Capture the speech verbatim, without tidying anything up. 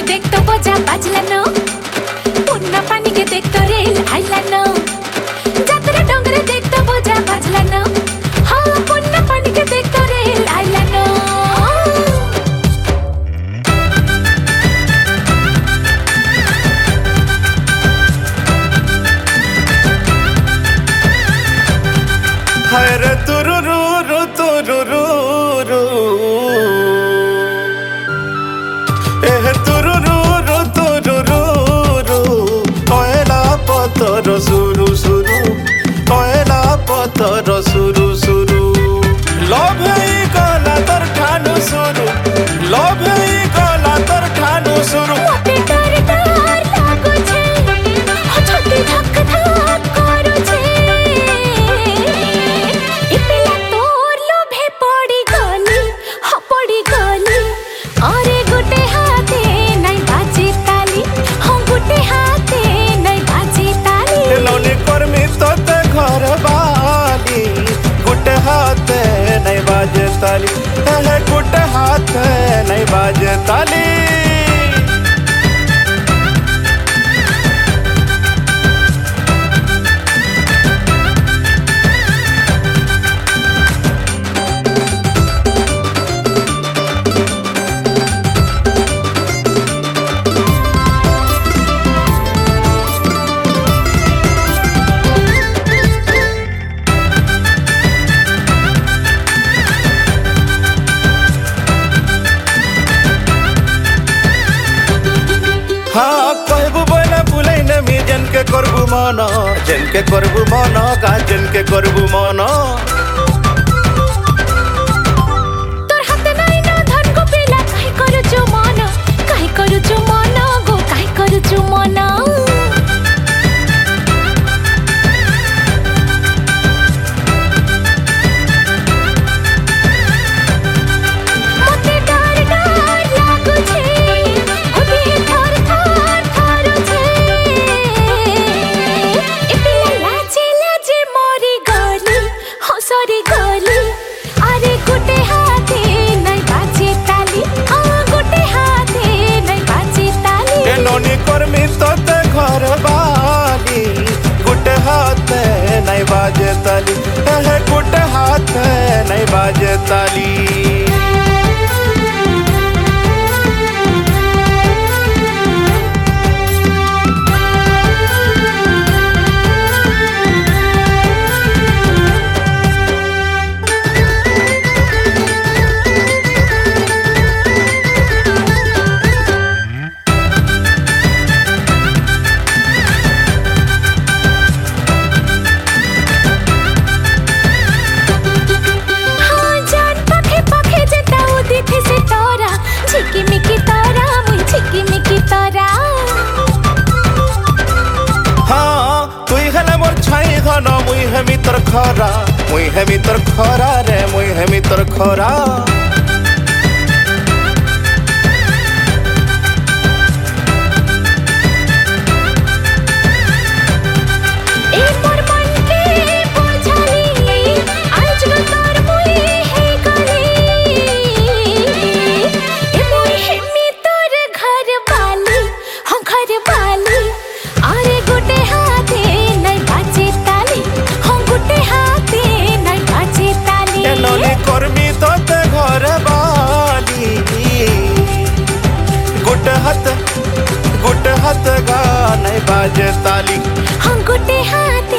देख तो बजा बाजला न पुन्ना पानी के देख तो रेल आइला न जातरा डोंगरे देख तो बजा बाजला न हाँ पुन्ना पानी के देख तो रेल आइला न हाय रे तुरुरु रु तुरुरु रु एह तुरुरु रु तुरुरु रु कोयला पतर सुरु सुरु कोयला पतर सुरु सुरु लव ही गला तर ठानु सुरु लव ही गला तर ठानु सुरु मोटे डर डर लागो छे हो छोटी धक धक करू छे इपिला तोर लोभे पड़ी गली हो पड़ी गली अरे गुटे हाथे नहीं बाजे ताली हो गुटे हाथे नहीं बाजे ताली नौनी कर्मी तो ते घर वाली गुटे हाथे नहीं बाजे ताली गुटे हाथे नहीं बाजे ताली हाँ कहबू बोले बुलै न मी जन के करबू मन जन के करबू मन गा जन के करबू मन तोर हाथ नहीं ना धन को पिला काहे करू छु मन काहे करू छु मन गो काहे करू छु मन मोटे डर डर लागो छे ओदी थर थर थर छे इपिला लाजे लाजे मोरी गली हो सरी गली अरे गुटे हाथे नहीं बाजे ताली आ गुटे हाथे नहीं बाजे ताली ए नौनी कर्मी तो ते घर वाली गुटे हाथे नहीं बाजे ताली गुटे हाथे नहीं बाजे ताली हाँ जान पखे पखे जेता उदी थे से तोरा झिकी मिकी तोरा मुई झिकी मिकी तोरा हाँ तुई हेले मोर छाई घन मुई हे मितर खरा मुई हे मितर खरा रे मुई हे मितर खरा ए मोर मन के बोझाली आज न तोर मुई हे गली ए मुई हे मी तोर घर वाली हम घर वाली अरे गुटे हाथे नहीं बाजे ताली हम गुटे हाथे नहीं बाजे ताली ए नौनी कर्मी तो ते घर वाली गुटे हाथ गुटे हाथ गा नहीं बाजे ताली हम गुटे हाथे